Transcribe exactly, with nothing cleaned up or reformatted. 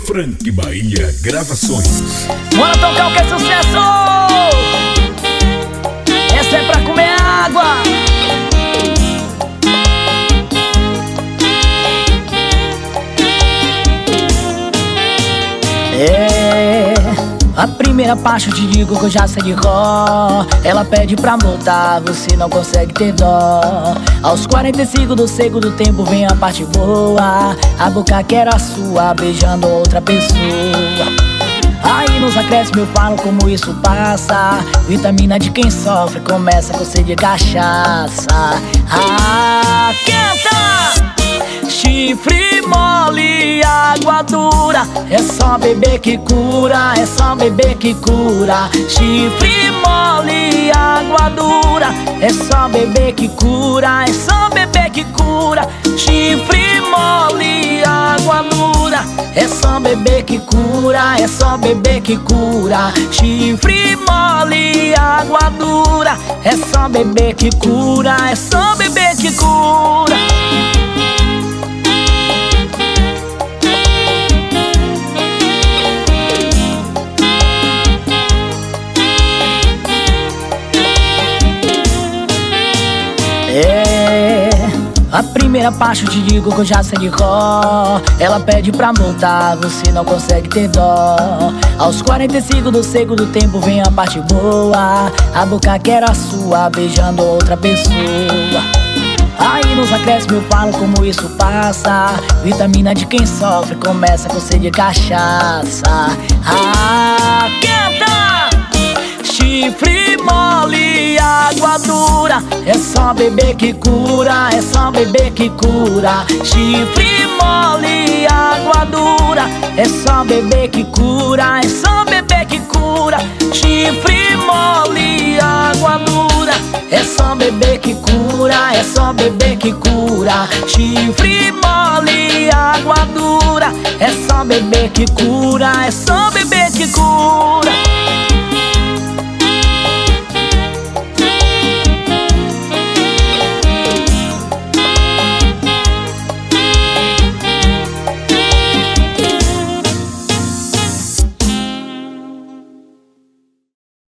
Frank Bahia Gravações. Bora tocar o que é sucesso! Essa é pra comer água. É, a primeira parte eu te digo que eu já sei de cor. Ela pede pra voltar, você não consegue ter dó. Aos quarenta e cinco do segundo tempo vem a parte boa. A boca que era sua, beijando outra pessoa. Aí nos acréscimos eu falo como isso passa. Vitamina de quem sofre começa com sede de cachaça. Ah, canta! Chifre mole, água dura, é só beber que cura, é só beber que cura. Chifre mole, água dura, é só beber que cura, é só beber que cura. Chifre mole, água dura, é só beber que cura, é só beber que cura. Chifre mole, água dura, é só beber que cura, é só beber que cura. É, a primeira parte eu te digo que eu já sei de cor. Ela pede pra voltar, você não consegue ter dó. Aos quarenta e cinco do segundo tempo vem a parte boa. A boca que era sua, beijando outra pessoa. Aí nos acréscimos eu falo como isso passa. Vitamina de quem sofre começa com sede de cachaça. Ah, canta! Chifre mole, água dura, é só beber que cura, é só beber que cura. Chifre mole, água dura, é só beber que cura, é só beber que cura. Chifre mole, água dura, é só beber que cura, é só beber que cura. Chifre mole, água dura, é só beber que cura, é só beber que cura.